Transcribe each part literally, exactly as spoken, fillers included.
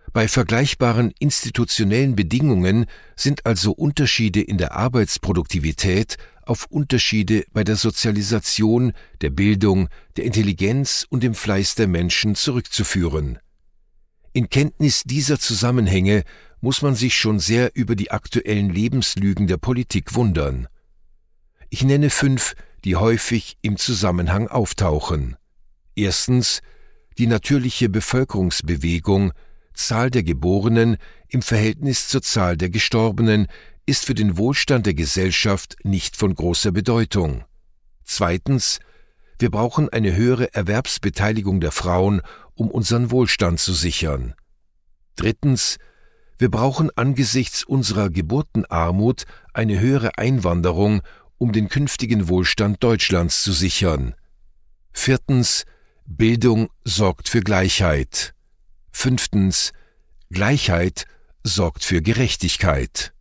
Bei vergleichbaren institutionellen Bedingungen sind also Unterschiede in der Arbeitsproduktivität auf Unterschiede bei der Sozialisation, der Bildung, der Intelligenz und dem Fleiß der Menschen zurückzuführen. In Kenntnis dieser Zusammenhänge muss man sich schon sehr über die aktuellen Lebenslügen der Politik wundern. Ich nenne fünf, die häufig im Zusammenhang auftauchen. Erstens, die natürliche Bevölkerungsbewegung, Zahl der Geborenen im Verhältnis zur Zahl der Gestorbenen, ist für den Wohlstand der Gesellschaft nicht von großer Bedeutung. Zweitens, wir brauchen eine höhere Erwerbsbeteiligung der Frauen, um unseren Wohlstand zu sichern. Drittens, wir brauchen angesichts unserer Geburtenarmut eine höhere Einwanderung, um den künftigen Wohlstand Deutschlands zu sichern. Viertens, Bildung sorgt für Gleichheit. Fünftens, Gleichheit sorgt für Gerechtigkeit.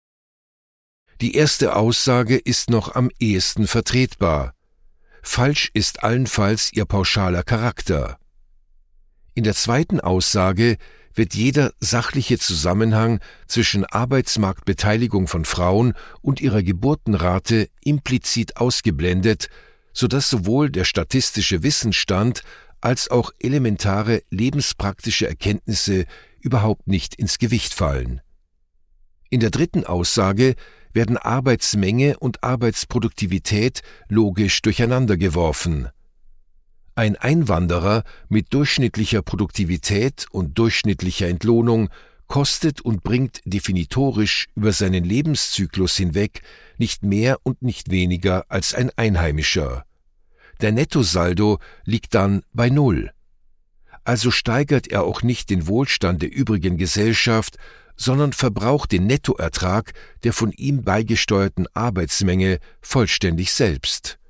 Die erste Aussage ist noch am ehesten vertretbar. Falsch ist allenfalls ihr pauschaler Charakter. In der zweiten Aussage wird jeder sachliche Zusammenhang zwischen Arbeitsmarktbeteiligung von Frauen und ihrer Geburtenrate implizit ausgeblendet, sodass sowohl der statistische Wissensstand als auch elementare lebenspraktische Erkenntnisse überhaupt nicht ins Gewicht fallen. In der dritten Aussage werden Arbeitsmenge und Arbeitsproduktivität logisch durcheinandergeworfen. Ein Einwanderer mit durchschnittlicher Produktivität und durchschnittlicher Entlohnung kostet und bringt definitorisch über seinen Lebenszyklus hinweg nicht mehr und nicht weniger als ein Einheimischer. Der Nettosaldo liegt dann bei Null. Also steigert er auch nicht den Wohlstand der übrigen Gesellschaft, sondern verbraucht den Nettoertrag der von ihm beigesteuerten Arbeitsmenge vollständig selbst.